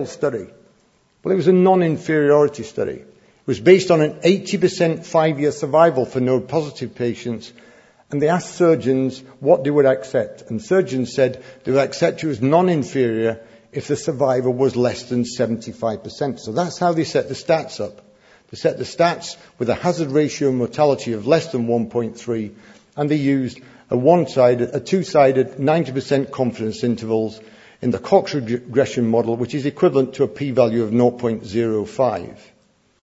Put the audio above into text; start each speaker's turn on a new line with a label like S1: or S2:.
S1: study? Well, it was a non-inferiority study. It was based on an 80% 5-year survival for node-positive patients, and they asked surgeons what they would accept. And surgeons said they would accept you as non-inferior if the survival was less than 75%. So that's how they set the stats up. They set the stats with a hazard ratio and mortality of less than 1.3, and they used a two-sided 90% confidence intervals in the Cox regression model, which is equivalent to a p-value of 0.05.